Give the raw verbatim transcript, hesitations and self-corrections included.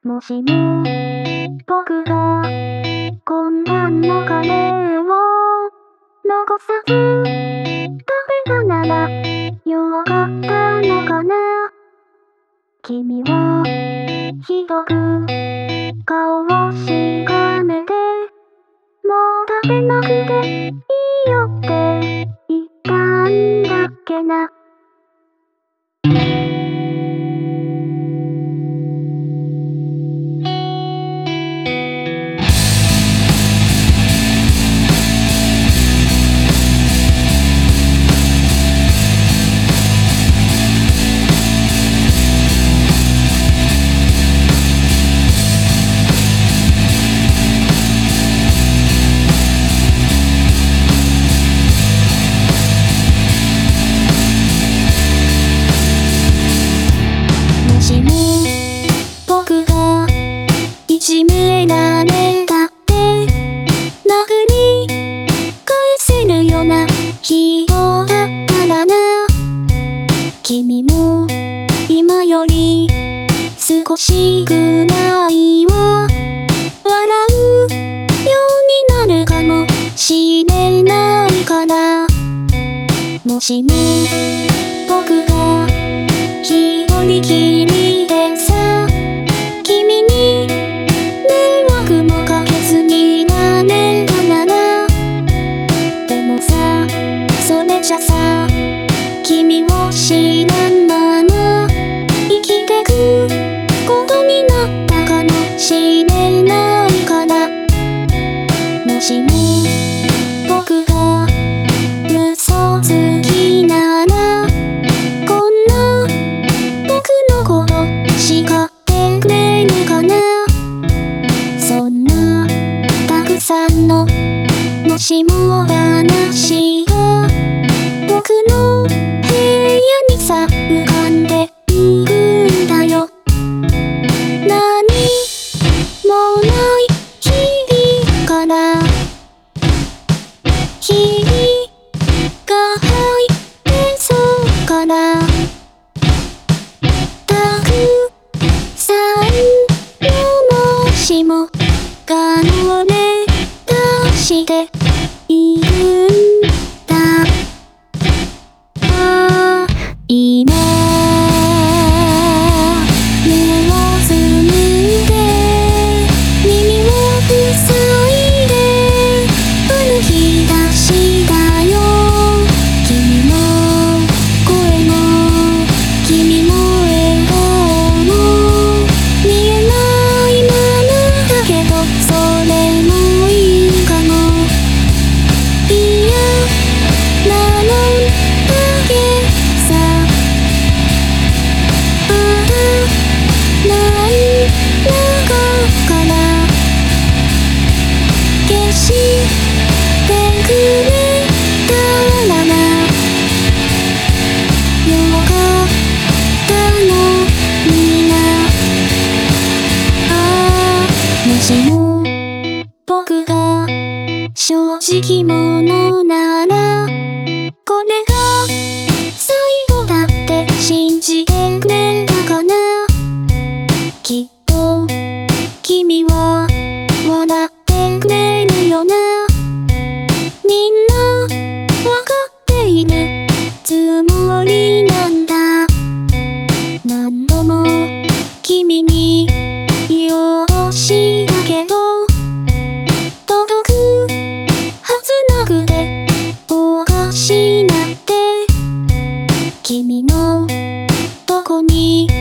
もしも僕が今晩のカレーを残さず食べたならよかったのかな。君はひどく顔をしかめて、もう食べなくていいよって言ったんだっけな。もしも僕がいじめられたって殴り返せるような人だったらな。君も今より少しぐらいは笑うようになるかもしれないから。もしも僕が一人きりでさ、君に迷惑もかけずになれたなら。でもさ、それじゃさ、君を知らんまま生きてくことになったかもしれないから。もしも僕が嘘つきなら、こんな僕のこと叱ってくれるかな。そんなたくさんのもしも話が僕の部屋にさ浮かんでいるんだよ。何もない日々から日々が入ってそうからたくさんのもしもが漏れ出しているんだ。ああ今目をつむいで耳を塞いで歩き出したよ。君の声も君の笑顔も見えないままだけど、それもいいかも。いやなのだけさ、あらない中から消してくれたらな。よかったのにな。ああもしも僕が正直者なら、これが最後だって信じてくれたかな。きっと君は笑ってくれるよな。みんなわかっているつもりなんだ。何度も君に言おうしたけど届くはずなくておかしなって、君のどこに